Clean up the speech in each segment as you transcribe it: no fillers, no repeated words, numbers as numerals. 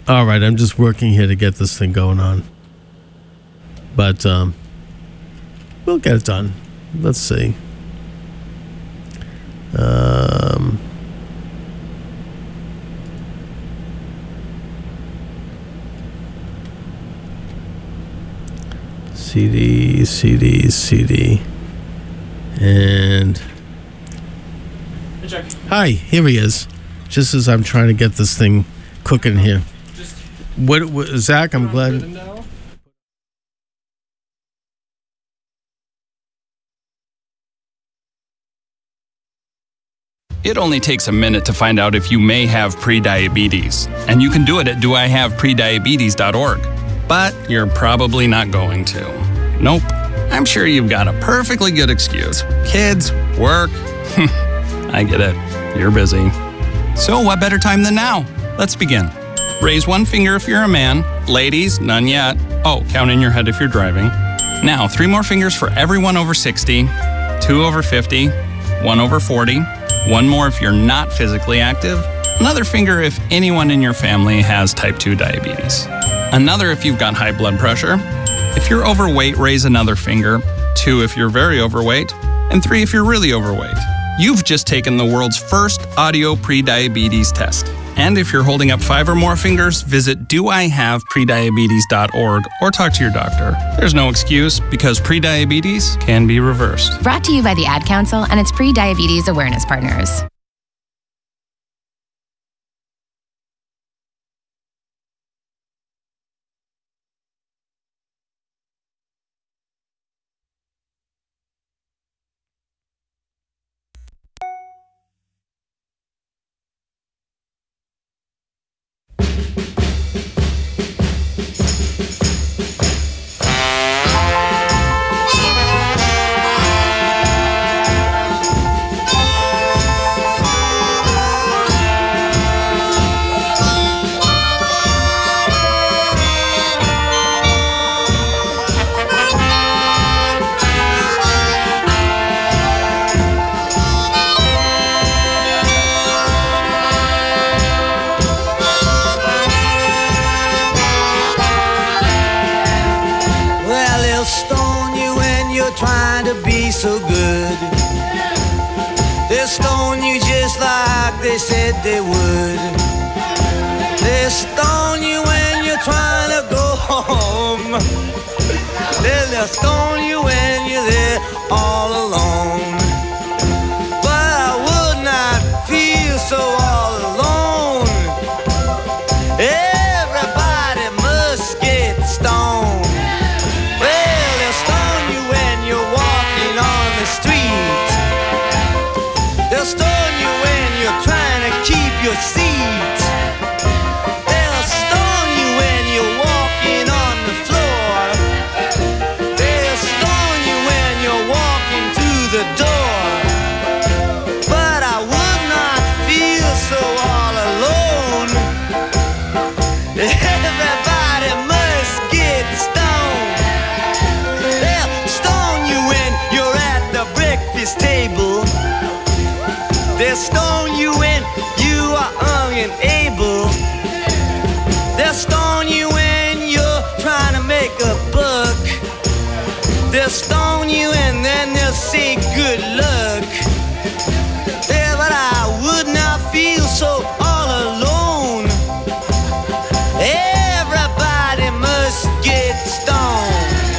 All right, I'm just working here to get this thing going on. But we'll get it done. Let's see. CD. And... Hey, Chuck. Hi, here he is. Just as I'm trying to get this thing cooking here. What Zach, I'm glad... It only takes a minute to find out if you may have prediabetes, and you can do it at doihaveprediabetes.org. But you're probably not going to. Nope. I'm sure you've got a perfectly good excuse. Kids, work. I get it. You're busy. So what better time than now? Let's begin. Raise one finger if you're a man. Ladies, none yet. Oh, count in your head if you're driving. Now, 3 more fingers for everyone over 60, 2 over 50, 1 over 40, 1 more if you're not physically active, another finger if anyone in your family has type 2 diabetes, another if you've got high blood pressure. If you're overweight, raise another finger, 2 if you're very overweight, and 3 if you're really overweight. You've just taken the world's first audio prediabetes test. And if you're holding up 5 or more fingers, visit doihaveprediabetes.org or talk to your doctor. There's no excuse because prediabetes can be reversed. Brought to you by the Ad Council and its pre-diabetes awareness partners. So good. They'll stone you just like they said they would. They'll stone you when you're trying to go home. They'll stone you when you're there all alone. But I would not feel so all alone. Everybody must get stoned. Well, they'll stone you when you're walking on the street. They'll stone you when you're trying to keep your seat. They'll stone you when you're walking on the floor. They'll stone you when you're walking through the door. But I would not feel so all alone. Everybody must get stoned. They'll stone you when you're at the breakfast table. They'll stone you when you are unable. They'll stone you when you're trying to make a buck. They'll stone you and then they'll say good luck. Yeah, but I would not feel so all alone. Everybody must get stoned.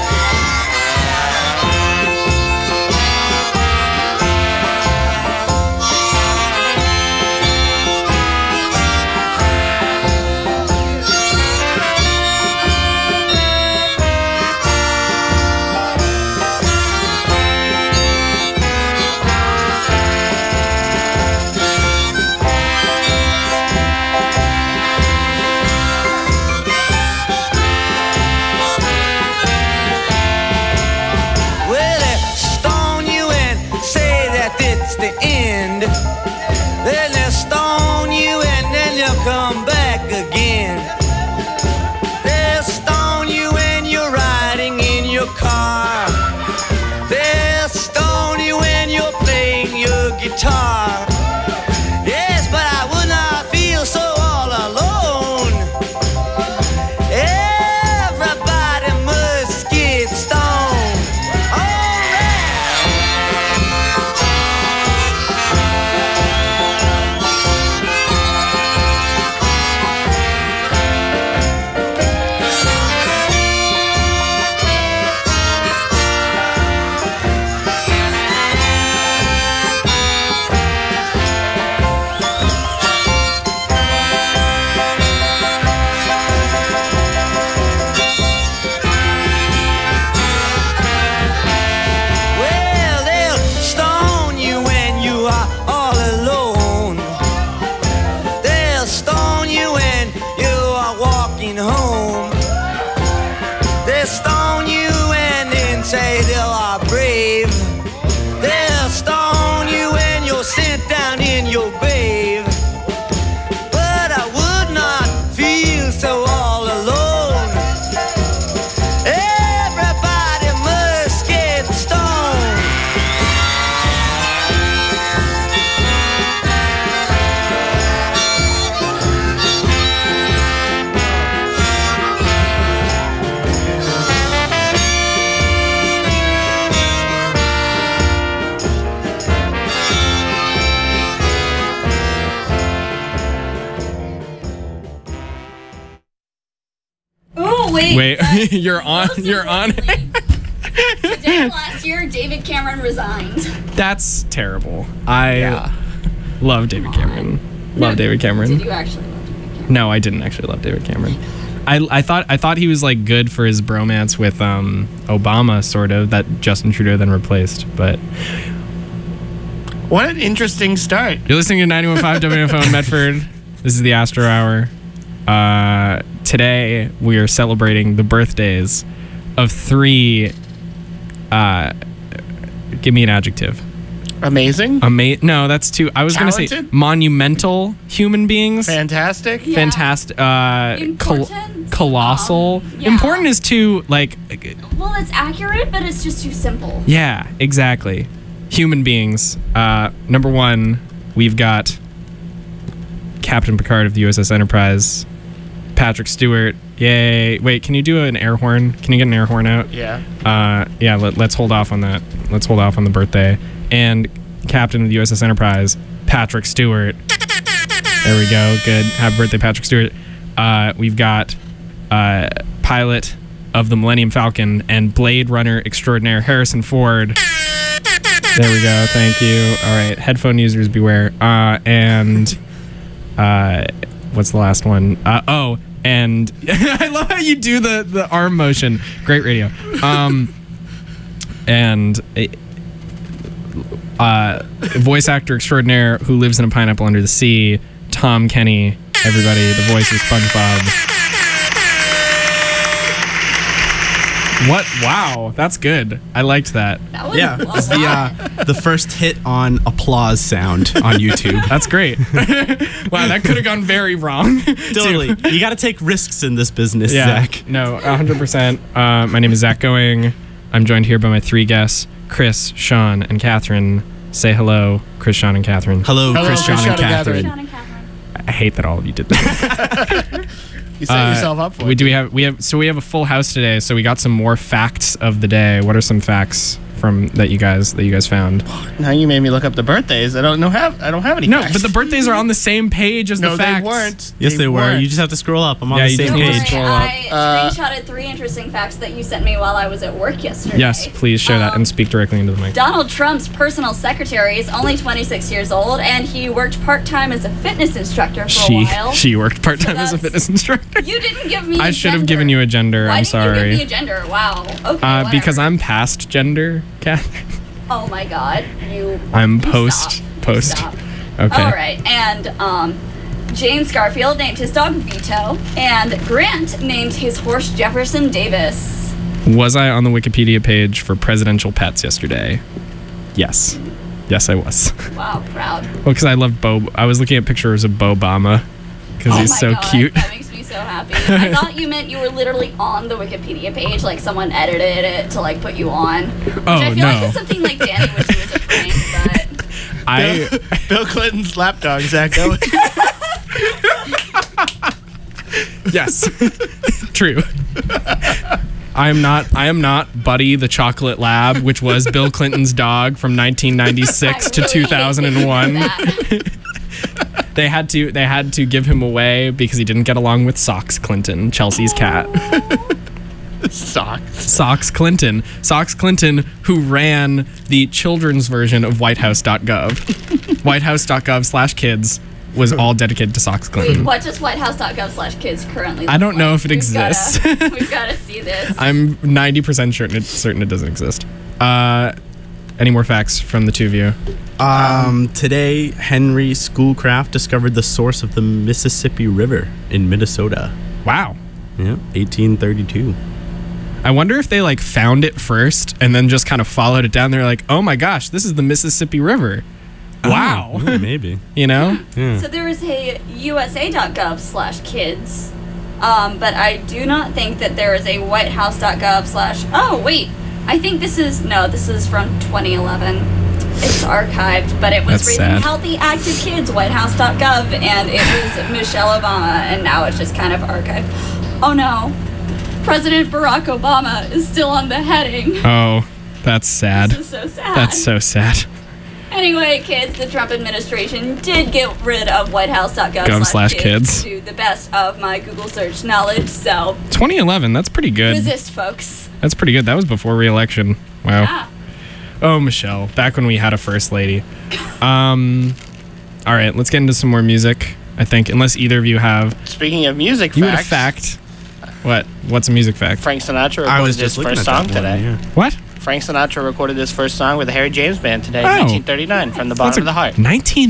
Well, they stone you and say that it's the end. Then they'll stone you and then you'll come back again. They'll stone you when you're riding in your car. They'll stone you when you're playing your guitar. Yes, but I would not feel so all alone. say they are brave. They'll stone you when you're sent down in your grave. But I would not feel so all alone. Everybody must get stoned. Oh, wait. You're on. You're on. The day last year, David Cameron resigned. That's terrible. I love David Cameron. Love David Cameron. Did you actually love David Cameron? No, I didn't actually love David Cameron. I thought he was like good for his bromance with Obama, sort of, that Justin Trudeau then replaced. But What an interesting start. you're listening to 91.5 WFO in Medford. This is the Astro Hour. Today we are celebrating the birthdays of 3. Give me an adjective. Amazing. No, that's too. I was going to say Talented? monumental human beings. Fantastic. Yeah. Fantastic. Important? Colossal. Yeah. Important is too, like, Well, it's accurate, but it's just too simple. yeah, exactly. Human beings. Number 1, we've got Captain Picard of the USS Enterprise, Patrick Stewart. Yay. Wait, can you do an air horn? Can you get an air horn out? Yeah. Let's hold off on that. Let's hold off on the birthday. And Captain of the USS Enterprise, Patrick Stewart. There we go. Good. Happy birthday, Patrick Stewart. We've got pilot of the Millennium Falcon and Blade Runner extraordinaire, Harrison Ford. There we go. Thank you. All right. Headphone users beware. And what's the last one? And I love how you do the arm motion. Great radio. Voice actor extraordinaire who lives in a pineapple under the sea, Tom Kenny. Everybody, the voice of SpongeBob. What? Wow, that's good. I liked that. That was Yeah, a it's lot. the first hit on applause sound on YouTube. That's great. Wow, that could have gone very wrong. Totally. You got to take risks in this business, Yeah, Zach. no, 100%. My name is Zach Going. I'm joined here by my 3 guests, Chris, Sean, and Catherine. Say hello, Chris, Sean, and Catherine. Hello, Chris, Sean, and Catherine. Sean and Catherine. I hate that all of you did that. You set yourself up for it. we have a full house today, so we got some more facts of the day. What are some facts that you guys found? Now you made me look up the birthdays. I don't have any. No, facts. but the birthdays are on the same page as no, the facts. they weren't. Yes, they were. weren't. You just have to scroll up. I'm on Yeah, the you same do. Don't page. worry, Scroll up. I screenshotted 3 interesting facts that you sent me while I was at work yesterday. Yes, please share that and speak directly into the mic. Donald Trump's personal secretary is only 26 years old, and he worked part-time as a fitness instructor for a while. She worked part-time as a that's- fitness instructor. You didn't give me I a should have gender. given you a gender. Why I'm didn't you sorry. give me a gender? Wow. Okay, Because whatever. I'm past gender, Catherine. Oh my God, I'm you post. stop. Post. Stop. Okay. All right, and James Garfield named his dog Vito, and Grant named his horse Jefferson Davis. Was I on the Wikipedia page for presidential pets yesterday? Yes. Yes, I was. Wow, proud. Well, because I love Bo. I was looking at pictures of Bo Obama because Oh he's my so God, cute. That makes me so happy. I thought you meant you were literally on the Wikipedia page, like someone edited it to like put you on. Which I feel like no. it's something like Danny would do as a prank, but Bill Clinton's lapdog, Zach. Going. Yes. True. I am not Buddy the Chocolate Lab, which was Bill Clinton's dog from 1996 to I really hate that you 2001. did that. They had to give him away because he didn't get along with Socks Clinton, Chelsea's cat. Socks. Socks Clinton, who ran the children's version of whitehouse.gov. whitehouse.gov/kids was all dedicated to Socks Wait, Clinton. what does whitehouse.gov/kids currently look I don't know like? if it exists. We've got to see this. I'm 90% certain it doesn't exist. Any more facts from the two of you? Today, Henry Schoolcraft discovered the source of the Mississippi River in Minnesota. Wow. Yeah, 1832. I wonder if they like found it first and then just kind of followed it down. They're like, oh my gosh, this is the Mississippi River. Wow. Oh, maybe. You know? Yeah. So there is a USA.gov/kids, but I do not think that there is a WhiteHouse.gov/ Oh, wait. I think this is from 2011. It's archived, but it was That's reading sad. Healthy Active Kids, WhiteHouse.gov, and it was Michelle Obama, and now it's just kind of archived. Oh no. President Barack Obama is still on the heading. Oh, that's sad. This is so sad. That's so sad. Anyway, kids, the Trump administration did get rid of WhiteHouse.gov/kids to the best of my Google search knowledge, so 2011, that's pretty good. resist, folks. That's pretty good. That was before re-election. Wow. Yeah. Oh, Michelle, back when we had a first lady. All right, let's get into some more music, I think, unless either of you have... Speaking of music You facts, had a fact. What? What's a music fact? Frank Sinatra I was recorded his just looking first at song that one, today. yeah. What? Frank Sinatra recorded his first song with the Harry James Band today, Oh. 1939, from the bottom of the heart.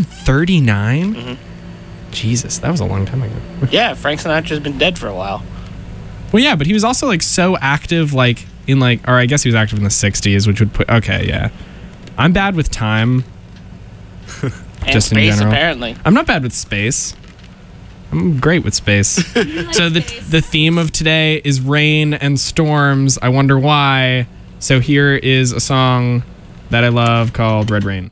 1939? Mhm. Jesus, that was a long time ago. Yeah, Frank Sinatra's been dead for a while. Well, yeah, but he was also like so active, like in like, or I guess he was active in the 60s, which would put, okay, yeah. I'm bad with time. And Just in space, general. apparently. I'm not bad with space. I'm great with space. So the theme of today is rain and storms. I wonder why. So here is a song that I love called Red Rain.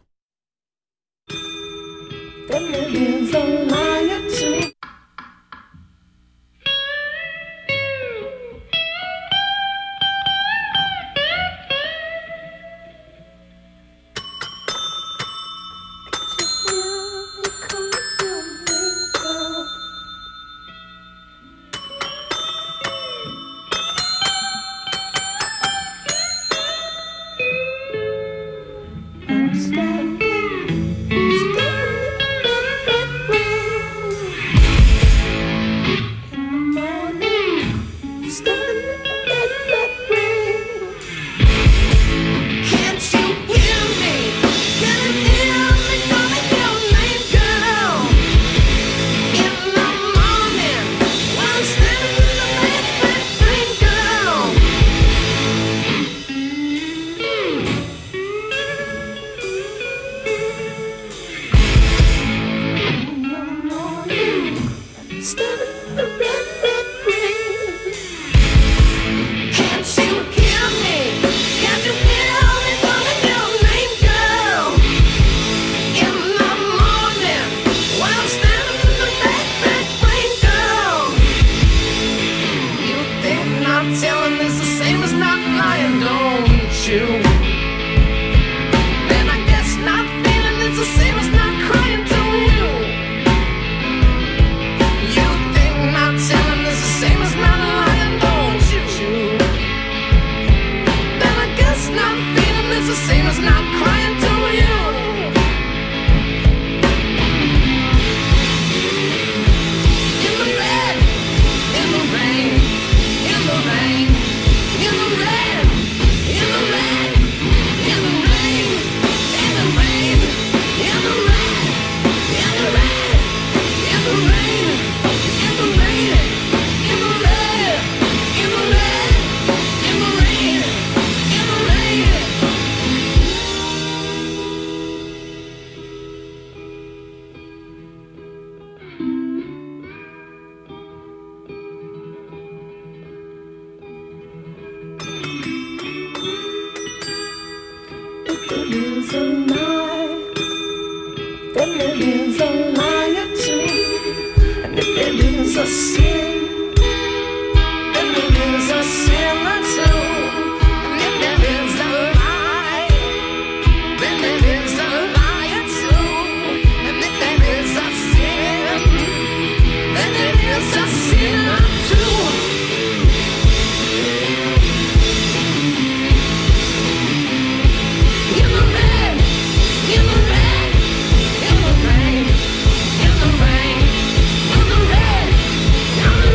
In the rain,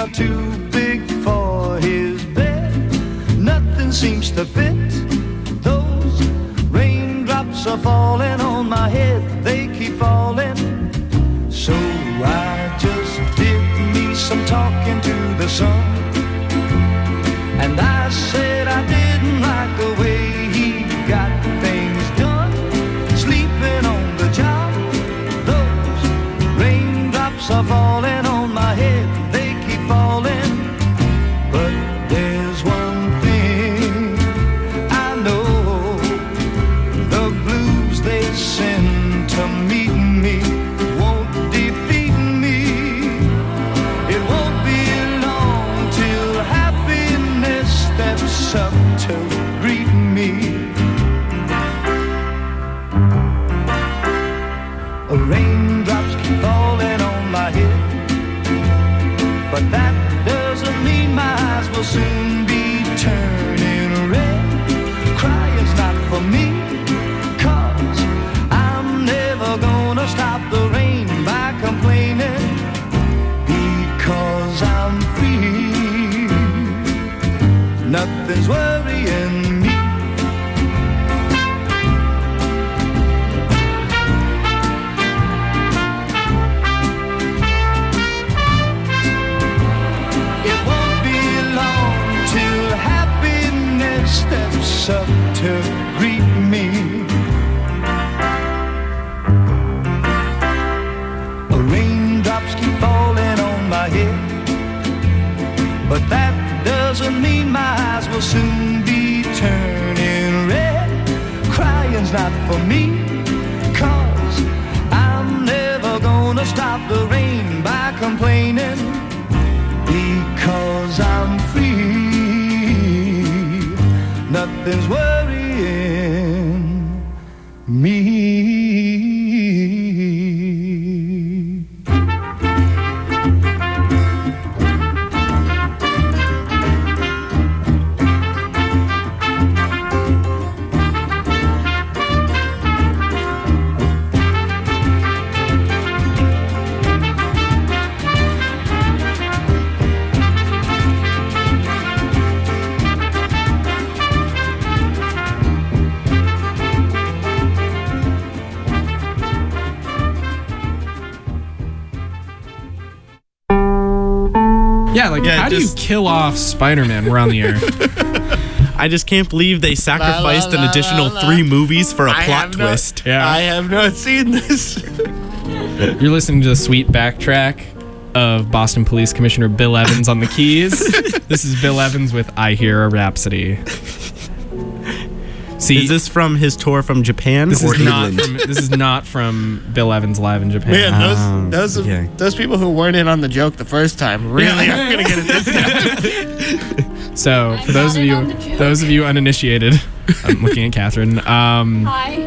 are too big for his bed. Nothing seems to fit. Those raindrops are falling on my head. They keep falling. So I just did me some talking to the sun. And I said I didn't like the way he got things done. Sleeping on the job. Those raindrops are falling on my head. They keep falling. But there's one thing I know. The blues they send to meet me won't defeat me. It won't be long till happiness steps up to greet me. Raindrops keep falling on my head, but that doesn't mean my eyes will soon be turning red. Crying's not for me, 'cause I'm never gonna stop the rain by complaining, because I'm free. Nothing's worrying me. It won't be long till happiness steps up to greet me. Raindrops keep falling on my head, but that doesn't mean my eyes will soon be turning red. Crying's not for me, 'cause I'm never gonna stop the rain by complaining, because I'm free. Nothing's worrying me. Yeah, like Yeah, how do you just- kill off Spider-Man? We're on the air. I just can't believe they sacrificed an additional 3 movies for a plot twist. Yeah. I have not seen this. You're listening to the sweet backtrack of Boston Police Commissioner Bill Evans on the keys. This is Bill Evans with I Hear a Rhapsody. See, Is this from his tour from Japan this or is not England? from this is not from Bill Evans live in Japan. Man, those okay. those people who weren't in on the joke the first time really aren't gonna get it this time. So for I'm those not of in on the you joke. those of you uninitiated, I'm looking at Catherine. Hi.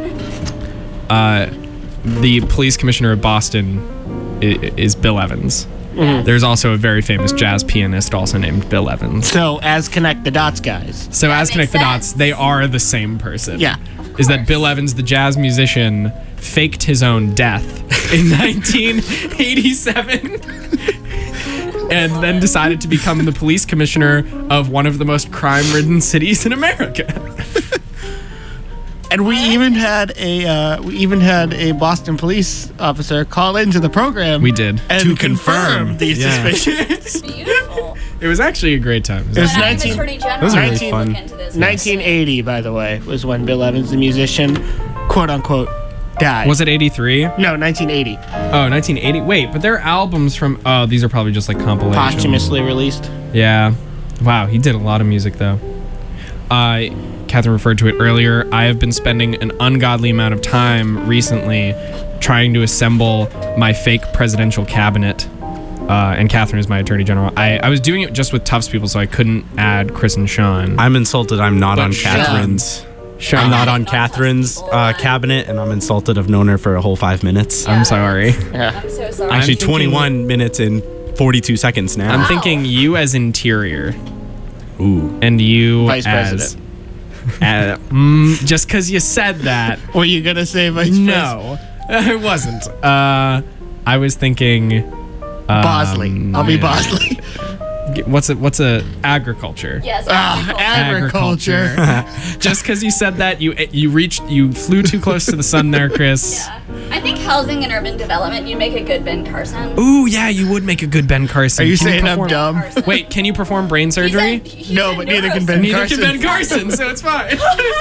The police commissioner of Boston is Bill Evans. There's also a very famous jazz pianist also named Bill Evans. So as Connect the Dots guys. So as makes Connect the Dots, sense. they are the same person. Yeah. Is that Bill Evans, the jazz musician, faked his own death in 1987 and then decided to become the police commissioner of one of the most crime-ridden cities in America. And we even had a Boston police officer call into the program. We did. And To confirm confirm. these Yeah. suspicions. Beautiful. It was actually a great time. It was But I'm 19 Attorney General. Those are really I can fun. look into this. 1980, by the way, was when Bill Evans, the musician, quote unquote, died. Was it 83? No, 1980. Oh, 1980. Wait, but they're albums from... Oh, these are probably just like compilations. Posthumously released. Yeah. Wow, he did a lot of music, though. Catherine referred to it earlier. I have been spending an ungodly amount of time recently trying to assemble my fake presidential cabinet. And Catherine is my attorney general. I was doing it just with Tufts people, so I couldn't add Chris and Sean. I'm insulted. I'm not But on Sean- Catherine's. Sean, I'm not on Not Catherine's Tufts people. cabinet, and I'm insulted. I've known her for a whole 5 minutes. I'm sorry. Yeah. I'm so sorry. Actually, thinking- 21 minutes and 42 seconds now. I'm Wow. thinking you as interior, Ooh. and you Vice as... president. Just because you said that. Were you gonna say vice president? No, I wasn't. I was thinking... Bosley. I'll be Bosley. What's a agriculture? Yes, agriculture. Just because you said that, you flew too close to the sun there, Chris. Yeah. I think housing and urban development, you make a good Ben Carson. Ooh, yeah, you would make a good Ben Carson. Are you Can saying I'm perform- dumb? Carson. Wait, can you perform brain surgery? No, but neither can Ben Neither Carson. can Ben Carson, so it's fine.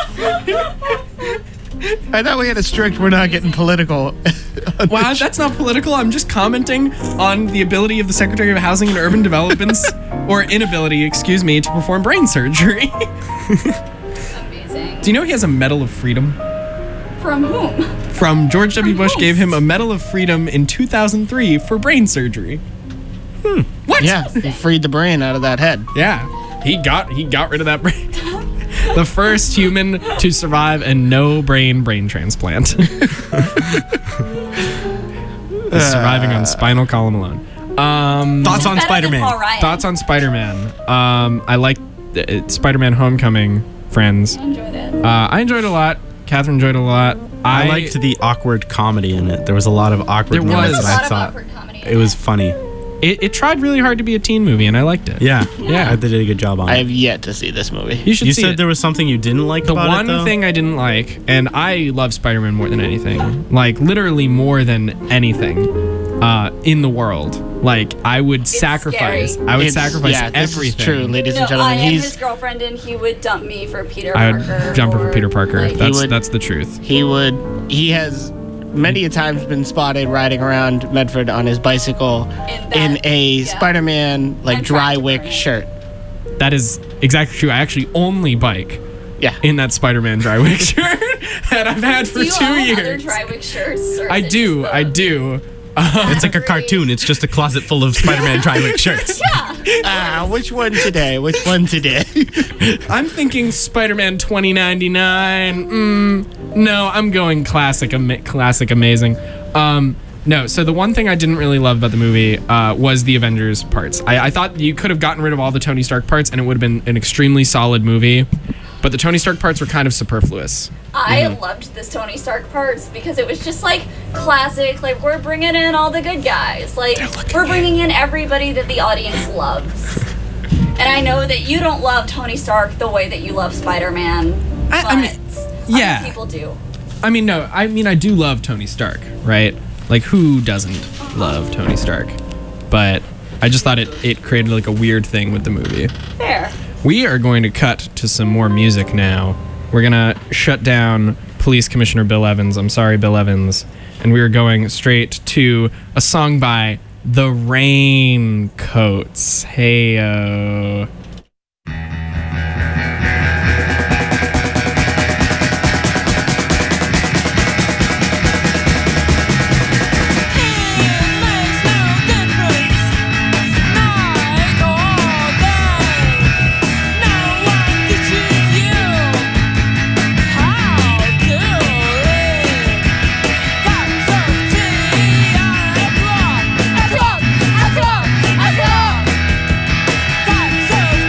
I thought we had a strict we're not getting political. Wow, that's not political. I'm just commenting on the ability of the Secretary of Housing and Urban Development's, or inability, excuse me, to perform brain surgery. Amazing. Do you know he has a Medal of Freedom? From whom? From George W. Bush whom? gave him a Medal of Freedom in 2003 for brain surgery. What? Yeah, he freed the brain out of that head. Yeah. He got rid of that brain. The first human to survive a no brain transplant. He's surviving on spinal column alone. Thoughts on Better than Spider-Man? Paul Ryan. Thoughts on Spider-Man? I like Spider-Man Homecoming, friends. I enjoyed it. I enjoyed it a lot. Catherine enjoyed it a lot. I liked the awkward comedy in it. There was a lot of awkward There moments was. that a I lot thought of awkward comedy. it was funny. It tried really hard to be a teen movie, and I liked it. Yeah, Yeah. they did a good job on I it. have yet to see this movie. You should You see said it. there was something you didn't like The about it, one though? thing I didn't like, and I love Spider-Man more than anything, like literally more than anything in the world. Like I would sacrifice. scary. I would It's- sacrifice yeah, this everything. is true, ladies No, and I gentlemen. am He's his girlfriend, and he would dump me for Peter I Parker. would jump her for or, Peter Parker. like, That's the truth. he has many a times been spotted riding around Medford on his bicycle in a Spider-Man like I'm dry trying to wick learn it. shirt. That is exactly true. I actually only bike Yeah. in that Spider-Man dry wick shirt that I've had for Do you 2 own years. other Drywick shirts? Or I is it do. just I the- do. It's like a cartoon. It's just a closet full of Spider-Man dry-wick shirts. Which one today? Which one today? I'm thinking Spider-Man 2099. No, I'm going classic amazing. No, so the one thing I didn't really love about the movie was the Avengers parts. I thought you could have gotten rid of all the Tony Stark parts and it would have been an extremely solid movie, but the Tony Stark parts were kind of superfluous. I loved this Tony Stark parts because it was just like classic. Like we're bringing in all the good guys. Like we're bringing in everybody that the audience loves. And I know that you don't love Tony Stark the way that you love Spider-Man. I mean, yeah. Other people do. I mean, no, I do love Tony Stark, right? Like, who doesn't love Tony Stark? But I just thought it created like a weird thing with the movie. Fair. We are going to cut to some more music now. We're going to shut down Police Commissioner Bill Evans. I'm sorry, Bill Evans. And we are going straight to a song by The Raincoats. Hey-o. I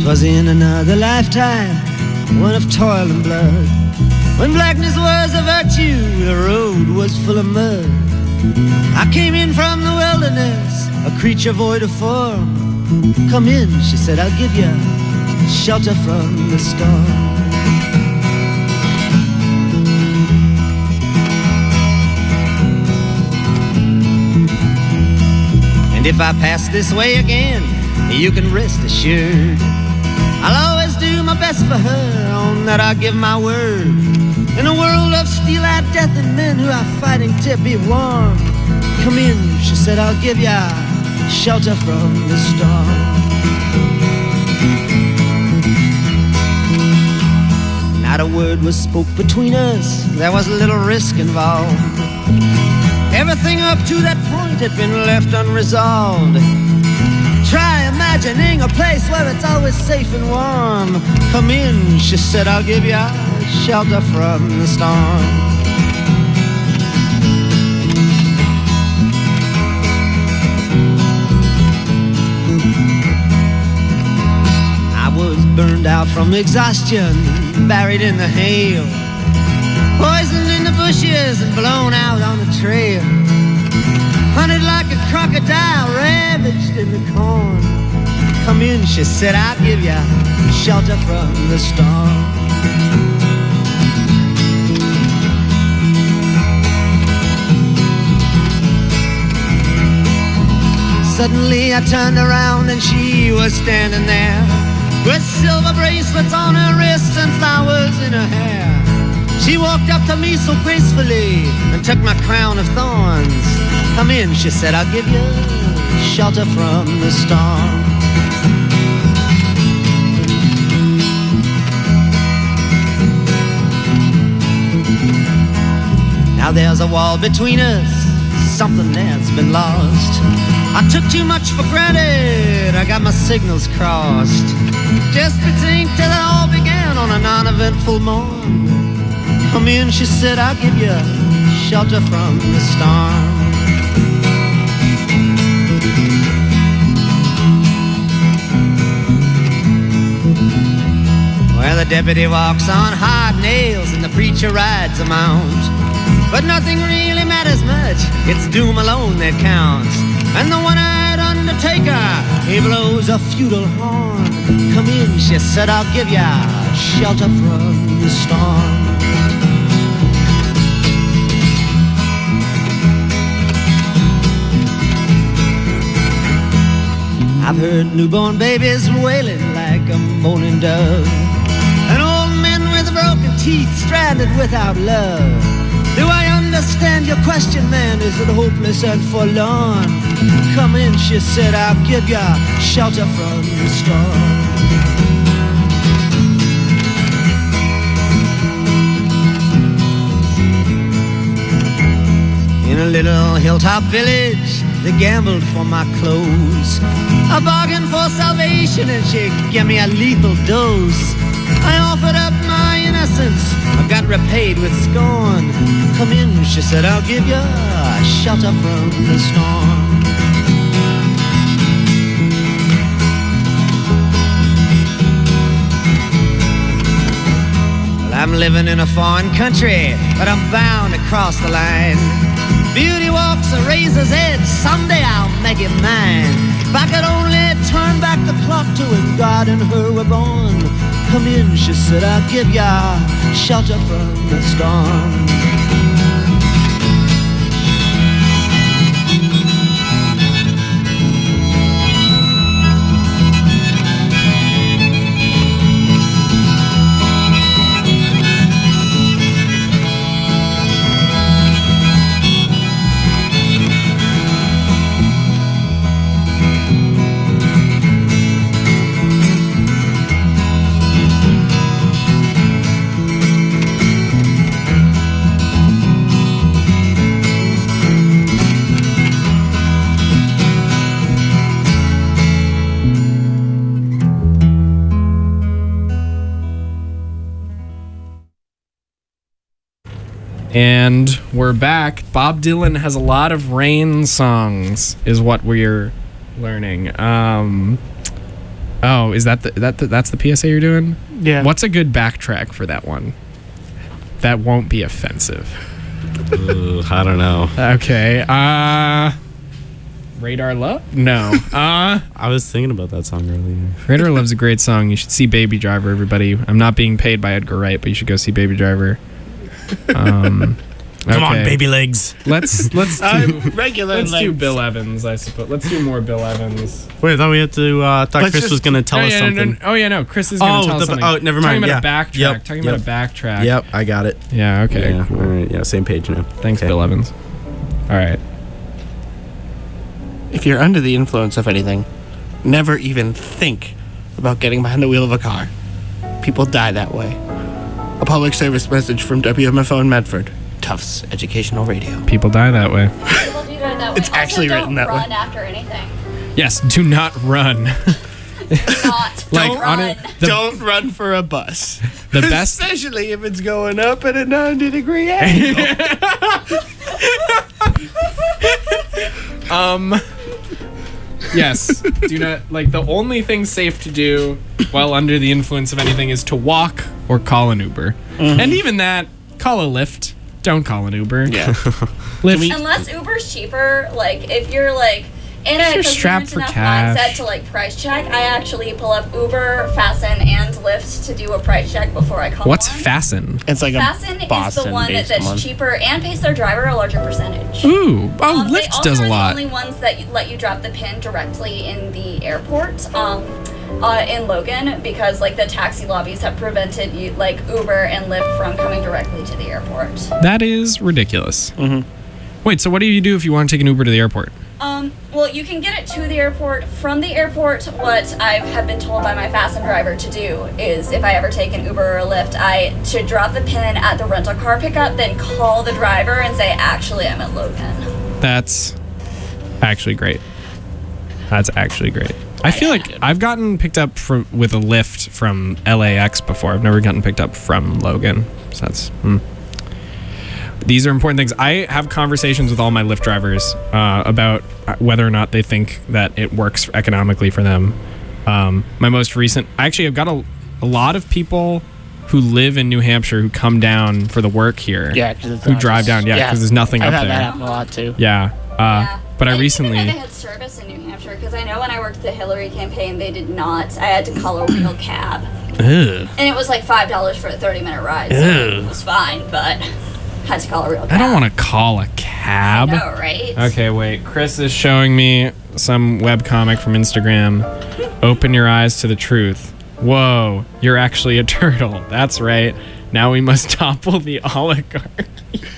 'Twas in another lifetime, one of toil and blood, when blackness was a virtue, the road was full of mud. I came in from the wilderness, a creature void of form. Come in, she said, I'll give you shelter from the storm. And if I pass this way again, you can rest assured I'll always do my best for her, on that I give my word. In a world of steel-eyed death and men who are fighting to be warm, come in, she said, I'll give ya shelter from the storm. Not a word was spoke between us, there was little risk involved. Everything up to that point had been left unresolved. Try imagining a place where it's always safe and warm. Come in, she said, I'll give you shelter from the storm. I was burned out from exhaustion, buried in the hail, poisoned in the bushes and blown out on the trail. Hunted like a crocodile, ravaged in the corn. Come in, she said, I'll give you shelter from the storm. Suddenly I turned around and she was standing there, with silver bracelets on her wrists and flowers in her hair. She walked up to me so gracefully and took my crown of thorns. Come in, she said, I'll give you shelter from the storm. Now there's a wall between us, something that's been lost. I took too much for granted, I got my signals crossed. Just think till it all began on a non-eventful morn. Come in, she said, I'll give you shelter from the storm. Well, the deputy walks on hard nails and the preacher rides a mount. But nothing really matters much, it's doom alone that counts. And the one-eyed undertaker, he blows a feudal horn. Come in, she said, I'll give ya shelter from the storm. I've heard newborn babies wailing like a moaning dove, and old men with broken teeth stranded without love. Do I understand your question, man? Is it hopeless and forlorn? Come in, she said, I'll give ya shelter from the storm. In a little hilltop village, they gambled for my clothes. I bargained for salvation and she gave me a lethal dose. I offered up my innocence, I got repaid with scorn. Come in, she said, I'll give you shelter from the storm. Well, I'm living in a foreign country, but I'm bound to cross the line. Beauty walks a razor's edge, someday I'll make it mine. If I could only turn back the clock to when God and her were born. Come in, she said, I'll give ya shelter from the storm. And we're back. Bob Dylan has a lot of rain songs, is what we're learning. Oh, is that's the PSA you're doing? Yeah. What's a good backtrack for that one? That won't be offensive. I don't know. Okay. Radar Love? No. I was thinking about that song earlier. Radar Love's a great song. You should see Baby Driver, everybody. I'm not being paid by Edgar Wright, but you should go see Baby Driver. Come on, baby legs. Let's do regular. Let's do Bill Evans, I suppose. Let's do more Bill Evans. Wait, I thought we had to. Thought Chris was gonna tell us something. Chris is gonna tell us something. Oh, never mind. Talking about a backtrack. Talking about a backtrack. Yep, I got it. Yeah. Okay. Yeah, Cool. all right, yeah, same page now. Thanks, Okay. Bill Evans. All right. If you're under the influence of anything, never even think about getting behind the wheel of a car. People die that way. A public service message from WMFO in Medford. Tufts Educational Radio. People die that way. People do that way. It's actually Also, written that way. don't run after anything. Yes. Do not run. Not. Like, Don't on run. it- Don't run for a bus. The best. Especially if it's going up at a 90-degree angle. Yes. Do not, like, the only thing safe to do while under the influence of anything is to walk or call an Uber. And even that, call a Lyft. Don't call an Uber. Yeah. Lyft. Unless Uber's cheaper, like if you're like in a strapped for enough cash. mindset to like price check, I actually pull up Uber, Fasten, and Lyft to do a price check before I call. What's one. Fasten? It's like Fasten a Boston is the one based that's one. cheaper and pays their driver a larger percentage. Ooh. Oh, They Lyft also does a are lot. the only ones that let you drop the pin directly in the airport. In Logan, because like the taxi lobbies have prevented you, like Uber and Lyft from coming directly to the airport. That is ridiculous. Wait, so what do you do if you want to take an Uber to the airport? Well, you can get it to the airport. From the airport, what I have been told by my Fasten driver to do is if I ever take an Uber or a Lyft, I should drop the pin at the rental car pickup, then call the driver and say, actually, I'm at Logan. That's actually great. That's actually great. I feel like I've gotten picked up with a Lyft from LAX before. I've never gotten picked up from Logan. So that's... These are important things. I have conversations with all my Lyft drivers about whether or not they think that it works economically for them. My most recent... Actually, I've got a lot of people who live in New Hampshire who come down for the work here. Yeah, because it's who not drive just- down. Yeah, because there's nothing I've up had there. that happen a lot too. Yeah. But I recently... They had service in New Hampshire, because I know when I worked the Hillary campaign, they did not. I had to call a real cab. Ugh. And it was like $5 for a 30-minute ride, so it was fine, but had to call a real cab. I don't want to call a cab. I know, right? Okay, wait. Chris is showing me some webcomic from Instagram. Open your eyes to the truth. Whoa, you're actually a turtle. That's right. Now we must topple the oligarchy.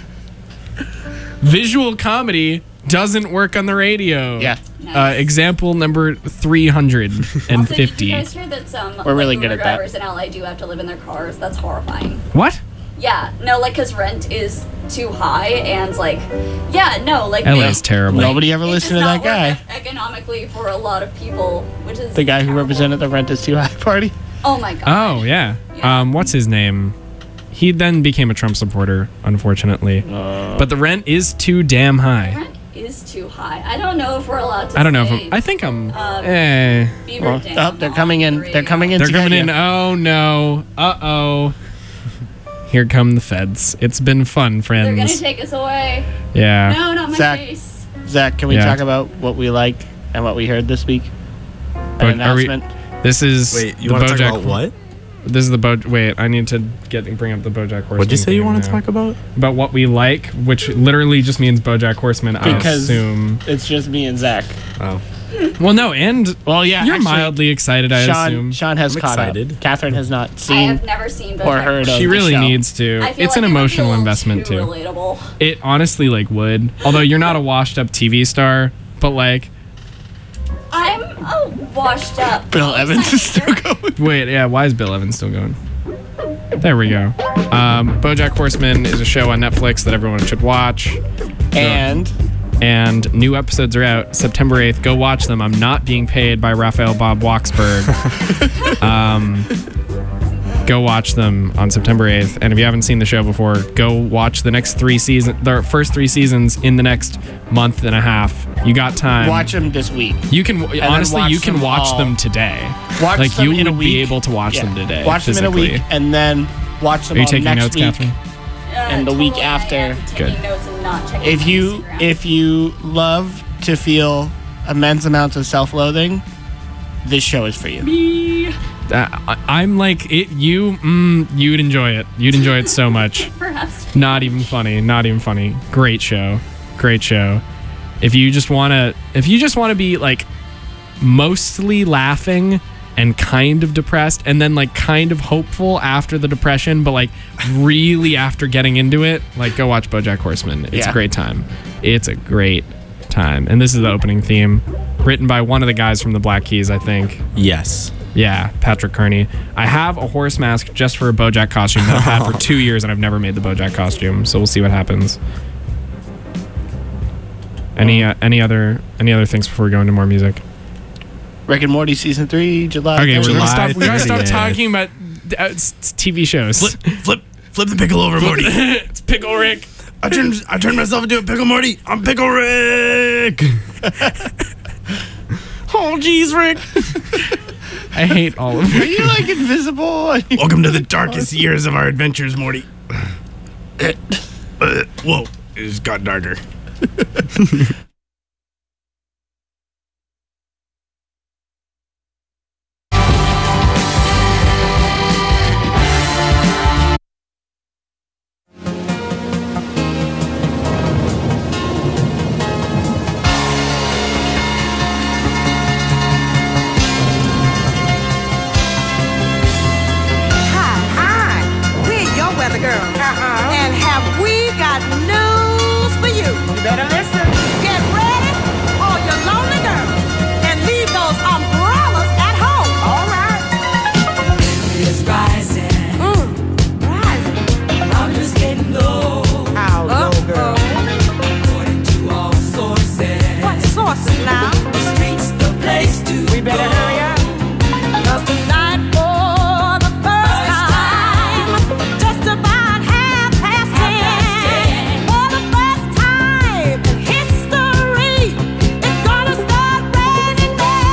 Visual comedy doesn't work on the radio. Yeah. Nice. Example number 350. Also, did you guys hear that some We're really Uber good at that. drivers in LA do have to live in their cars? That's horrifying. What? Yeah, no, like, because rent is too high, and, like, yeah, no, like... LA's terrible. Nobody ever it listened to does that not work guy. economically for a lot of people, which is The guy who terrible. represented the Rent is Too High party. Oh, my God. Oh, yeah. Yeah. What's his name? He then became a Trump supporter, unfortunately. But the rent is too damn high. Rent is too high. I don't know if we're allowed to I don't know if say I'm... I think I'm... Beaver Well, Dam they're coming in. on the They're coming in. They're to get coming in. you. Oh, no. Uh-oh. Here come the feds. It's been fun, They're gonna friends. take us away. Yeah. No, not my Zach. face. Zach, can we Yeah. talk about what we like and what we heard this week? An But are we- announcement. This is Wait, you the want to talk BoJack... about what? This is the Wait, I need to bring up the BoJack Horseman. What'd you say you theme want to now. talk about? About what we like, which literally just means BoJack Horseman, I Because- assume. It's just me and Zach. Oh, Well, no, and Well, yeah. you're actually, mildly excited, I assume. Sean has I'm caught excited. up. Catherine has not I seen have never seen or heard of. She the really show. needs to. I feel It's like an it might be a emotional little investment, too. Relatable. It honestly, like, would. Although you're not a washed-up TV star, but, like... I'm washed up. Bill Evans is still going. Wait, yeah, why is Bill Evans still going? There we go. BoJack Horseman is a show on Netflix that everyone should watch. And new episodes are out September 8th. Go watch them. I'm not being paid by Raphael Bob Waksberg. Go watch them on September 8th. And if you haven't seen the show before, go watch the next 3 seasons, the first 3 seasons in the next month and a half. You got time. Watch them this week. You can honestly, you can watch them today. Watch like them you in a would week. be able to watch them today. Watch physically. them in a week, and then watch them Are you all taking next notes, week, Catherine? and the week Totally, I after. am taking notes and not checking If my you Instagram. love to feel immense amounts of self-loathing, this show is for you. I'm like it. You'd enjoy it. You'd enjoy it so much. Perhaps. Not even funny. Not even funny. Great show. Great show. If you just wanna be like mostly laughing and kind of depressed, and then like kind of hopeful after the depression, but like really after getting into it, like go watch BoJack Horseman. It's a great time. It's a great time. And this is the opening theme, written by one of the guys from the Black Keys, I think. Yes. Yeah, Patrick Kearney. I have a horse mask just for a BoJack costume that I've had for 2 years, and I've never made the BoJack costume. So we'll see what happens. Any other things before we go into more music? Rick and Morty season 3, July. Okay, we're July gonna stop 30th. talking about TV shows. Flip the pickle over, Morty. It's Pickle Rick. I turned myself into a pickle, Morty. I'm Pickle Rick. Oh, jeez, Rick. I hate all of Are it. you like invisible? Welcome to the darkest years of our adventures, Morty. Whoa, it just got darker. Hi, we're your weather girl. And have we got news for you? You better listen. Get ready, all your lonely girls, and leave those umbrellas at home. All right. It's rising. Rising. Rockers getting low. How low, girl? According to all sources. What sources now? The streets, the place to We better go. hurry up. 'Cause tonight, for the first time, just about 10:30, for the first time in history, it's gonna start raining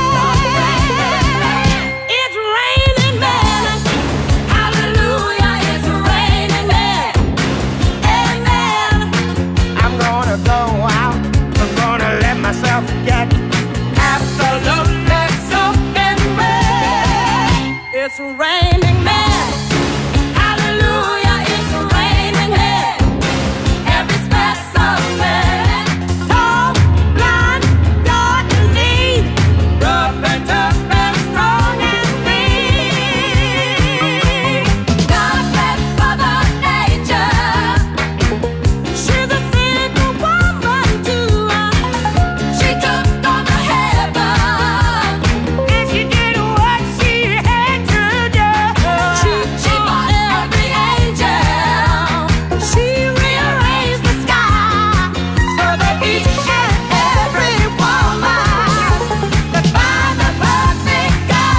men. It's raining men. Hallelujah, it's raining men. Amen. I'm gonna go out. I'm gonna let myself get absolutely soaking wet. It's raining men. Hallelujah, it's raining men. Every specimen, tall, blind, dark and neat, rough and tough and strong and mean. God bless Mother Nature. She's a single woman too. She took on the heaven, and she did what she had to do. She bought every angel. She rearranged the sky so that each and every woman could find the perfect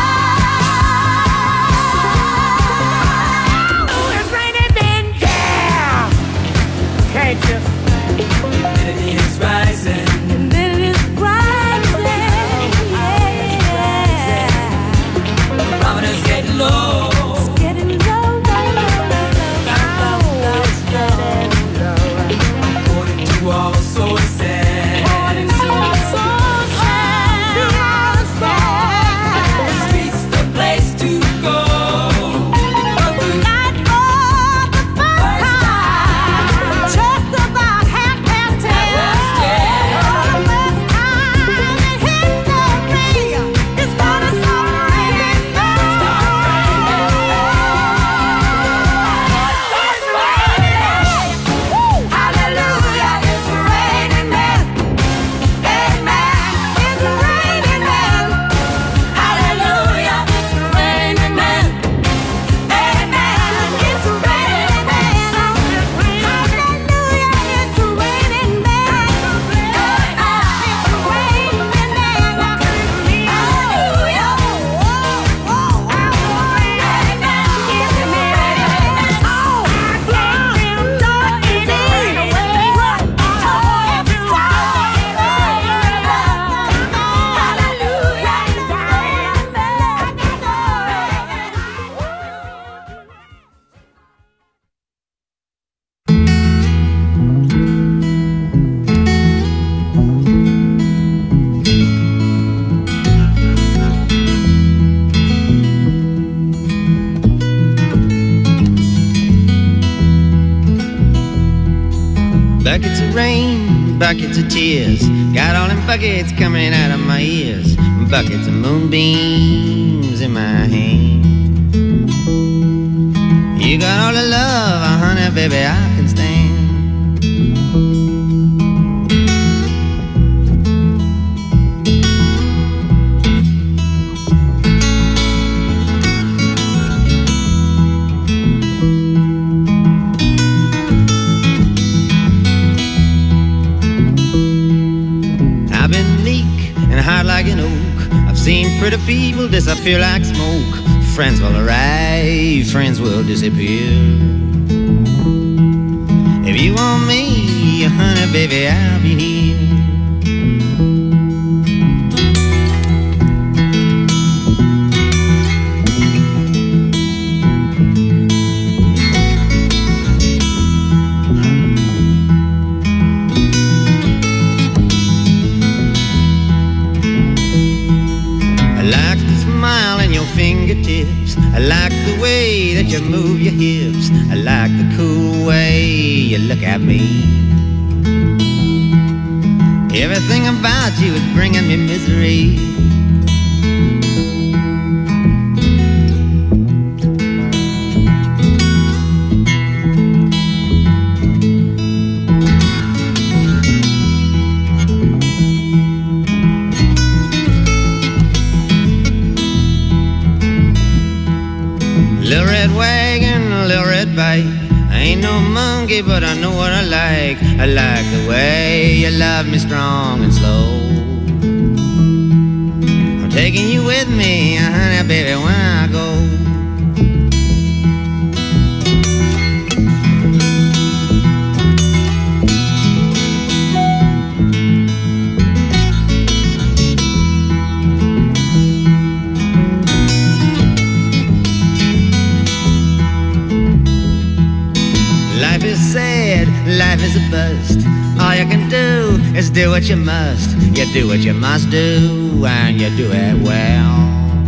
guy. Oh, it's raining men, yeah. Can't you? And it's rising. And then it's rising, yeah. The barometer's getting low. Getting low, low, According to all sources. The streets, the place to go. Just about 10:30. For the first time in history, it's gonna start raining men. It's raining. Hallelujah, it's raining. of rain, buckets of tears. Got all them buckets coming out of my ears. Buckets of moonbeams in my hand. You got all the love, honey, baby, I can stand. I've been meek and hard like an oak. I've seen pretty people disappear like smoke. Friends will arrive, friends will disappear. If you want me, honey, baby, I'll be here. Fingertips. I like the way that you move your hips. I like the cool way you look at me. Everything about you is bringing me misery. Little red wagon, little red bike. I ain't no monkey, but I know what I like. I like the way you love me strong and slow. I'm taking you with me, honey, baby, when I go. Life is sad, life is a bust. All you can do is do what you must. You do what you must do, and you do it well.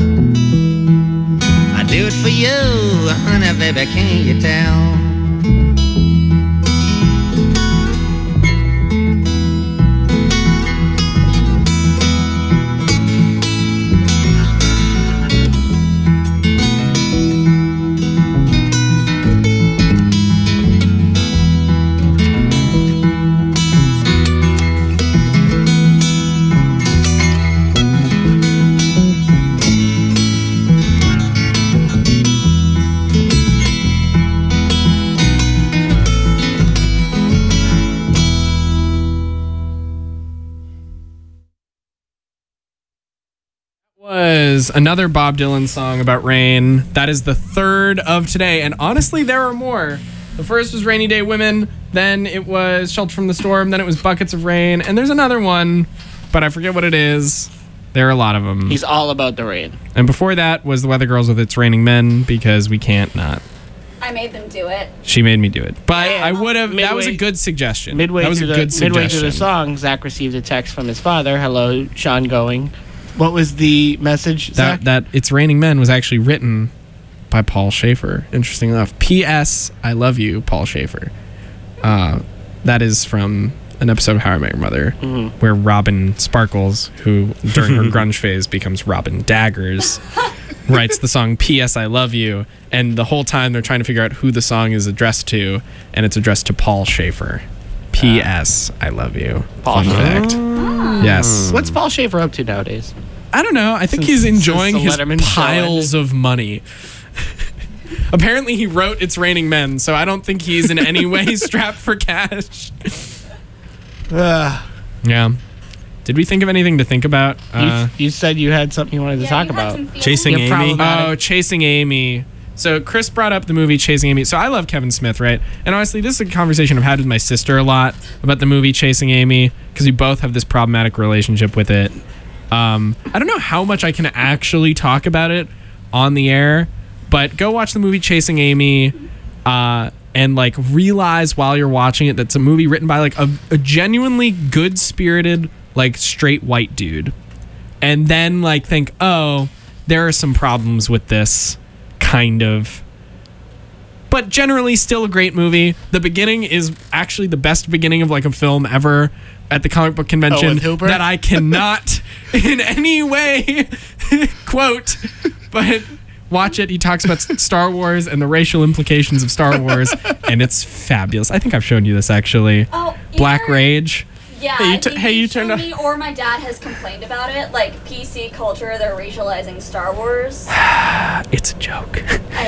I do it for you, honey, baby, can't you tell? Was another Bob Dylan song about rain. That is the third of today, and honestly there are more. The first was Rainy Day Women, then it was Shelter from the Storm, then it was Buckets of Rain, and there's another one, but I forget what it is. There are a lot of them. He's all about the rain. And before that was the Weather Girls with It's Raining Men, because we can't not. I made them do it. She made me do it, but I would have. That was a good suggestion. Midway that was a good suggestion. Midway through the song, Zach received a text from his father. Hello, Sean Going. What was the message, Zach? That It's Raining Men was actually written by Paul Schaefer. Interesting enough. P.S. I love you, Paul Schaefer. That is from an episode of How I Met Your Mother, where Robin Sparkles, who during her grunge phase becomes Robin Daggers, writes the song P.S. I Love You, and the whole time they're trying to figure out who the song is addressed to, and it's addressed to Paul Schaefer. P.S. I Love You. Paul Fun fact. Yes. What's Paul Schaefer up to nowadays? I don't know. I think he's enjoying his piles of money. Apparently he wrote It's Raining Men, so I don't think he's in any way strapped for cash. Yeah. Did we think of anything to think about? You said you had something you wanted to talk about. Chasing Amy. Oh, Chasing Amy. So Chris brought up the movie Chasing Amy. So I love Kevin Smith, right? And honestly, this is a conversation I've had with my sister a lot about the movie Chasing Amy, because we both have this problematic relationship with it. I don't know how much I can actually talk about it on the air, but go watch the movie Chasing Amy, and like realize while you're watching it that's a movie written by like a genuinely good-spirited, like straight white dude, and then like think, oh, there are some problems with this kind of but generally still a great movie. The beginning is actually the best beginning of like a film ever at the comic book convention with Hooper? that I cannot in any way quote, but watch it. He talks about Star Wars and the racial implications of Star Wars, and it's fabulous. I think I've shown you this actually. Oh, Black Rage. Yeah, you turned me, or my dad has complained about it. Like PC culture, they're racializing Star Wars. It's a joke.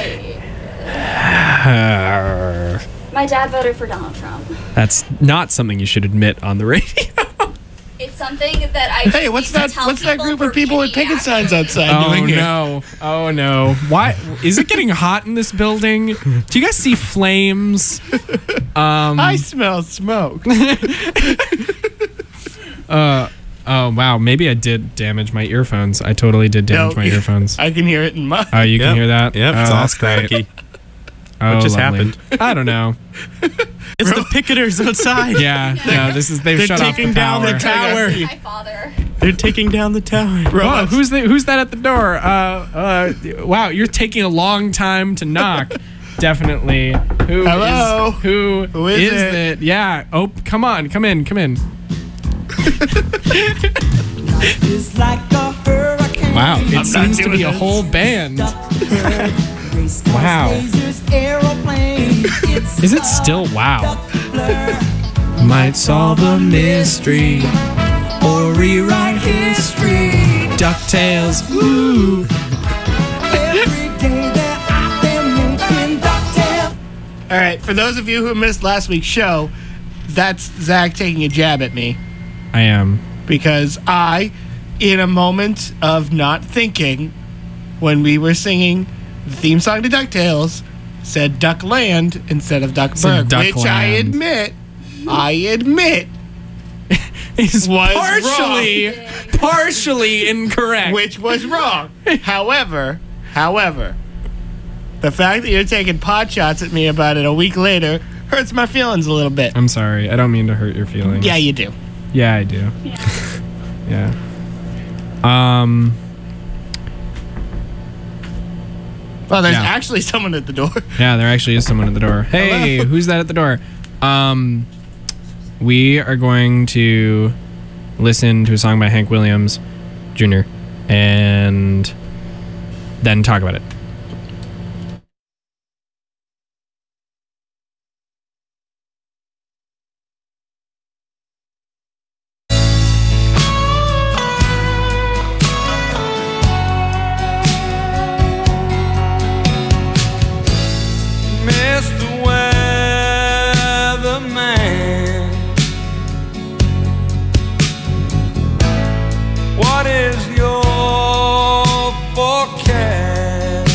My dad voted for Donald Trump. That's not something you should admit on the radio. It's something that I. Hey, what's that group of people with picket signs outside Oh doing here? no! Oh no! Why is it getting hot in this building? Do you guys see flames? I smell smoke. Oh wow! Maybe I did damage my earphones. I totally did damage my earphones. I can hear it in mine. Oh, you can hear that? Yep, it's Oh, all that's great. cracky. Oh, What just lovely. happened? I don't know. It's the picketers outside. Yeah, no, they've They're shut off the taking down power. the tower. My father. They're taking down the tower. Whoa, who's that at the door? Wow, you're taking a long time to knock. Definitely. Hello? Who is is it? it? Yeah. Oh, come on. Come in. It's like a hurricane. Wow, it not seems to doing be a this. whole band. Wow. Is it still wow? Might solve a mystery or rewrite history. DuckTales. Ooh. All right, for those of you who missed last week's show, that's Zach taking a jab at me I am. because I, in a moment of not thinking, when we were singing the theme song to DuckTales, said Duckland instead of Duckburg, Said which I Duckland. admit Is was partially incorrect. which was wrong. However, the fact that you're taking pot shots at me about it a week later hurts my feelings a little bit. I'm sorry. I don't mean to hurt your feelings. Yeah, you do. Yeah, I do. Yeah. Well, there's Yeah. actually someone at the door. Yeah, there actually is someone at the door. Hey, Hello. who's that at the door? We are going to listen to a song by Hank Williams Jr. and then talk about it. Mr. Weatherman, what is your forecast?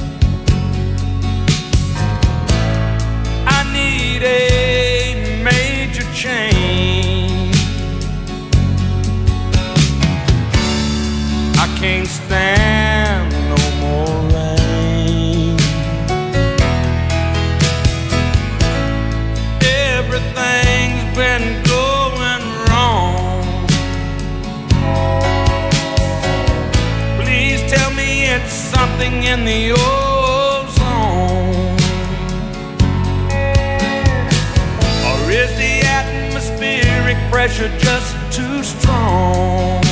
I need a major change. I can't stand no more rain. Everything's been going wrong. Please tell me it's something in the ozone. Or is the atmospheric pressure just too strong?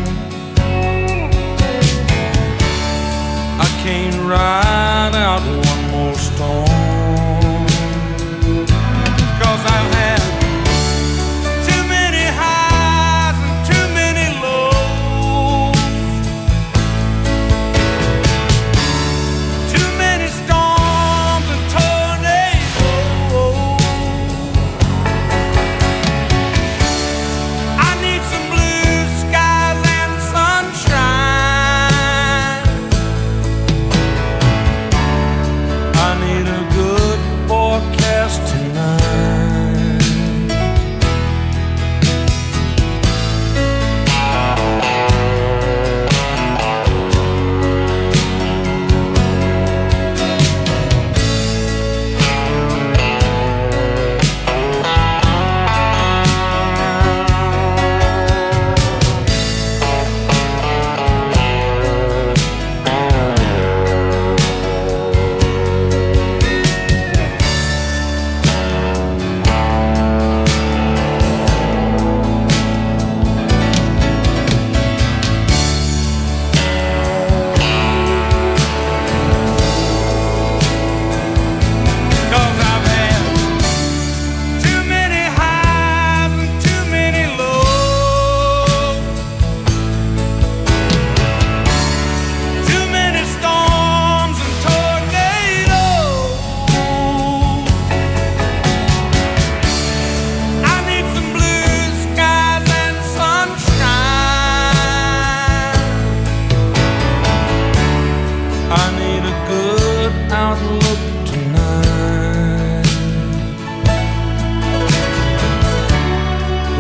I can't ride out one more storm, 'cause I've had too many highs and too many lows, too many storms and tornadoes. I need some blue skies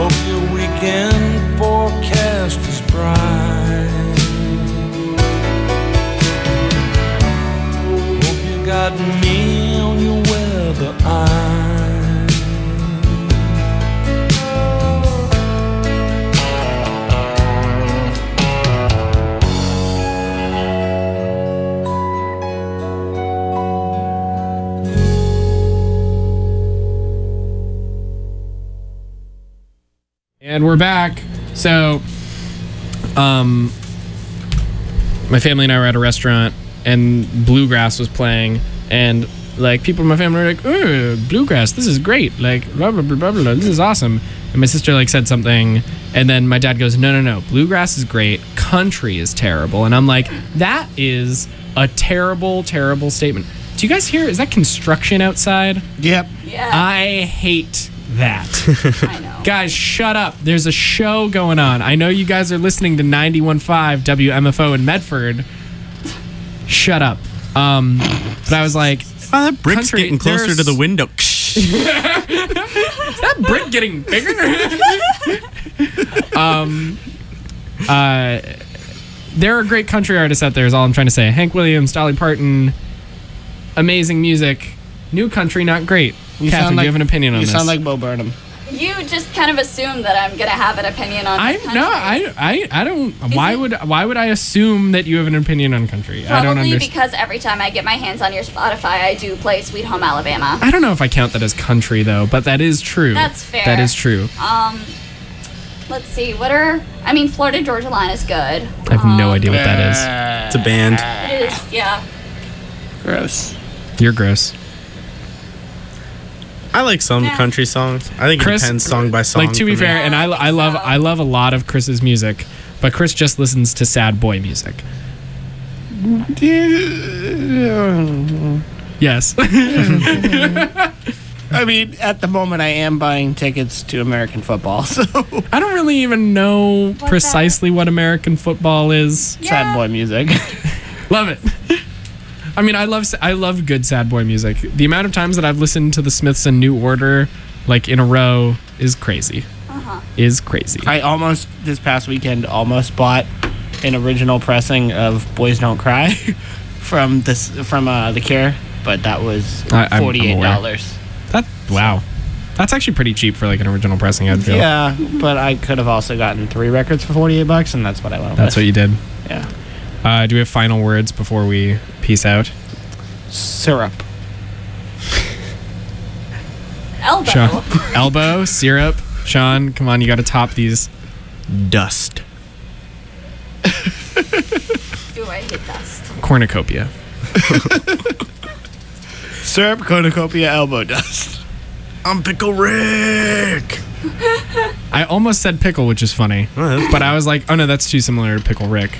Hope your weekend forecast is bright. Hope you got me on your weather eye. And we're back. So, my family and I were at a restaurant, and bluegrass was playing, and like people in my family were like, "Oh, bluegrass! This is great! Like, blah blah blah blah blah. This is awesome." And my sister like said something, and then my dad goes, "No, bluegrass is great. Country is terrible." And I'm like, "That is a terrible, terrible statement." Do you guys hear? Is that construction outside? Yep. Yeah. I hate that. I know. Guys, shut up. There's a show going on. I know you guys are listening to 91.5 WMFO in Medford. Shut up. But I was like, oh, that brick's country, getting closer to the window. Is that brick getting bigger? There are great country artists out there is all I'm trying to say. Hank Williams, Dolly Parton, amazing music. New country, not great. Catherine, do you have an opinion on this? You sound like Bo Burnham. You just kind of assume that I'm gonna have an opinion on country. I don't. Why would I assume that you have an opinion on country? I don't Probably understand. because every time I get my hands on your Spotify, I do play Sweet Home Alabama. I don't know if I count that as country though, but that is true. That's fair. That is true. Let's see. Florida Georgia Line is good. I have no idea what that is. It's a band. It is, yeah. Gross. You're gross. I like some country songs. I think Chris, it depends song by song. Like to be fair, and I love a lot of Chris's music, but Chris just listens to sad boy music. Yes. I mean, at the moment, I am buying tickets to American football, so I don't really even know precisely what American football is. Sad boy music. Love it. I mean, I love good sad boy music. The amount of times that I've listened to the Smiths and New Order, like in a row, is crazy. Is crazy. I almost this past weekend bought an original pressing of "Boys Don't Cry" from The Cure, but that was $48. Wow, that's actually pretty cheap for like an original pressing. I'd feel. Yeah, but I could have also gotten 3 records for $48, and that's what I went with. That's what you did. Yeah. Do we have final words before we peace out? Syrup. Elbow. Sean. Elbow, syrup. Sean, come on, you got to top these. Dust. Do I hit dust? Cornucopia. Syrup, cornucopia, elbow dust. I'm Pickle Rick. I almost said pickle, which is funny, but I was like, oh no, that's too similar to Pickle Rick.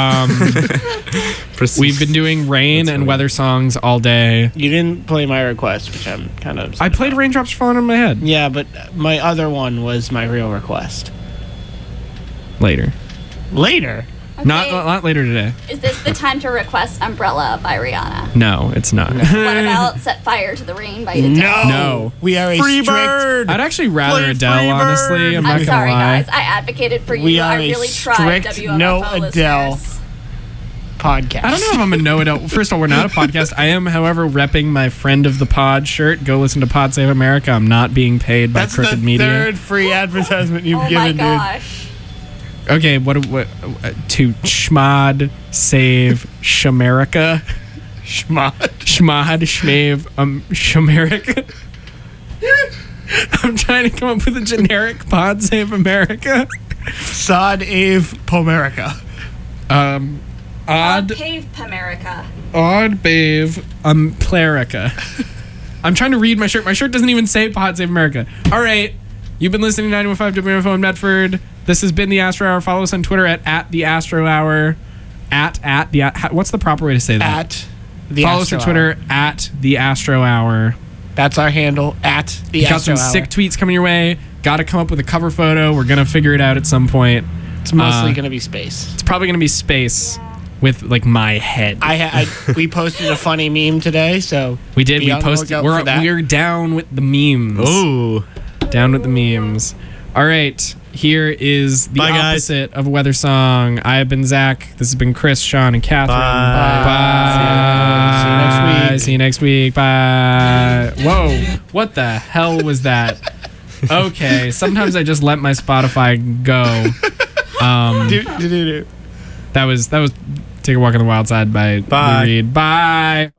We've been doing rain and weather songs all day. You didn't play my request, which I'm kind of upset I played about. Raindrops Falling on My Head. Yeah, but my other one was my real request. Later. Later? Okay. Not later today. Is this the time to request Umbrella by Rihanna? No, it's not. What about Set Fire to the Rain by Adele? No. We are a Free strict... bird. I'd actually rather Play Adele, Free honestly. Bird. I'm not I'm gonna sorry, lie. guys. I advocated for We you. are I a really tried. strict WMFO no Adele listeners. podcast. I don't know if I'm a no Adele. First of all, we're not a podcast. I am, however, repping my friend of the pod shirt. Go listen to Pod Save America. I'm not being paid by That's Crooked the Media. third free advertisement you've Oh given, my dude. gosh. Okay, what to Schmod Save Shamerica? Schmod. Schmod Schmave Shamerica. I'm trying to come up with a generic Pod Save America. Sod Ave Pomerica. Odd Cave Pomerica. Bave Plerica. I'm trying to read my shirt. My shirt doesn't even say Pod Save America. All right. You've been listening to 91.5 WMFO in Medford. This has been the Astro Hour. Follow us on Twitter at the Astro Hour. What's the proper way to say that? At the Follow us Astro on Twitter Hour. at the Astro Hour. That's our handle, at the You got Astro some Hour. sick tweets coming your way. Got to come up with a cover photo. We're going to figure it out at some point. It's mostly going to be space. It's probably going to be space with like my head. We posted a funny meme today, so We did. be We on the posted. lookout for that. We're down with the memes. Oh. Down with the memes. All right. Here is the Bye, guys. opposite of Weather Song. I have been Zach. This has been Chris, Sean, and Catherine. Bye. See you next week. Bye. Whoa. What the hell was that? Okay. Sometimes I just let my Spotify go. That was Take a Walk on the Wild Side by Lou Reed. Bye.